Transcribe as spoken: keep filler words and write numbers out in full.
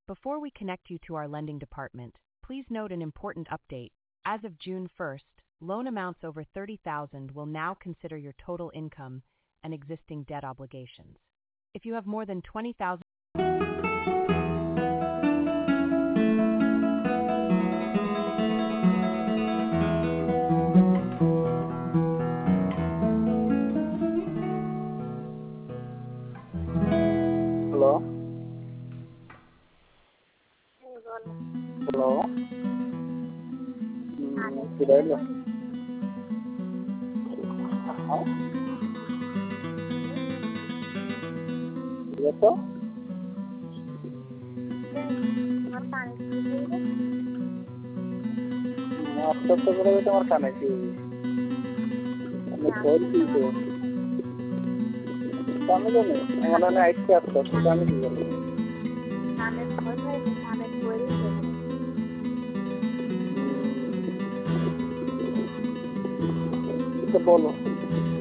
Before we connect you to our lending department, please note an important update. As of June first, loan amounts over thirty thousand will now consider your total income and existing debt obligations. If you have more than twenty thousand Hello? Hello? Sirelo. Huh? Yes, sir? आपका तो बड़ा बेटा और खाना चाहिए मैं call की तो काम जो नहीं हमारा ना एक क्या तो काम नहीं कर रहे Ahmet Koray ve Ahmet Koray dedi. तो बोलो